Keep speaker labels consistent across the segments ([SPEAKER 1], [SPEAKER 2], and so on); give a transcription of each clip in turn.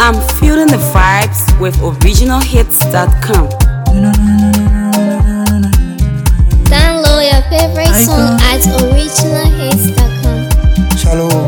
[SPEAKER 1] I'm feeling the vibes with originalhits.com.
[SPEAKER 2] Download your favorite song at originalhits.com.
[SPEAKER 3] Shallow.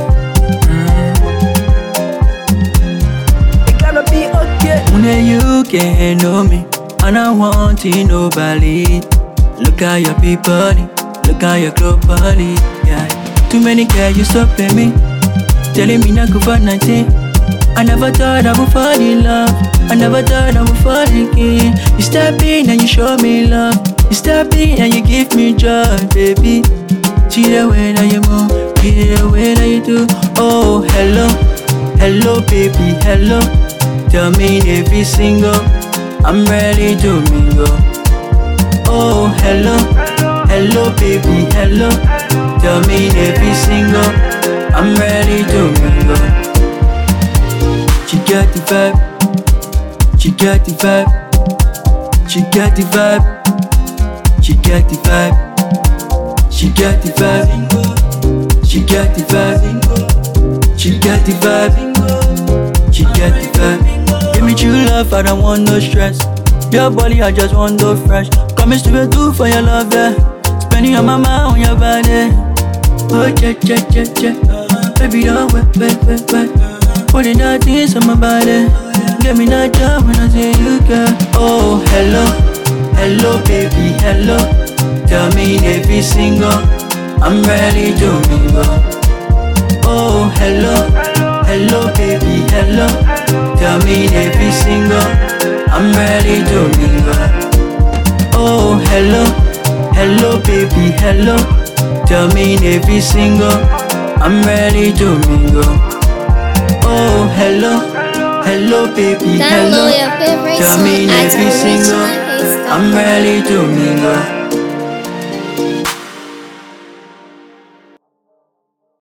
[SPEAKER 3] It gotta be okay.
[SPEAKER 4] Only you can know me, and I want to nobody. Look at your people, look at your globally. Yeah, too many girls you stopping me, telling me not go for nothing. I never thought I would fall in love. I never thought I would fall again. You step in and you show me love. You step in and you give me joy, baby. See the way that you move, see the way that you do. Oh, hello, hello, baby, hello. Tell me if you're single, I'm ready to mingle. Oh, hello, hello, baby, hello. Tell me if you're single, I'm ready to mingle. She got the vibe, she got the vibe, she got the vibe, she got the vibe, she got the vibe, she got the vibe, she got the vibe, she got the vibe. Give me true love, I don't want no stress. Your body, I just want no fresh. Coming straight through for your love, yeah. Spending on my mind on your body. Oh, check, check, check, check. Baby, don't wait. Putting that things on my body. Get me that job when I say you girl. Oh, hello, hello, baby, hello. Tell me if you're single, I'm ready to mingle. Oh, hello, hello, baby, hello. Tell me if you're single, I'm ready to mingle. Oh, hello, hello, baby, hello. Tell me if you're single, I'm ready to mingle. Oh, hello, hello, baby, hello.
[SPEAKER 2] Download your favorite
[SPEAKER 4] Tell
[SPEAKER 2] song
[SPEAKER 4] me
[SPEAKER 2] at
[SPEAKER 4] if you're single,
[SPEAKER 2] originalhits.com.
[SPEAKER 4] I'm ready to mingle.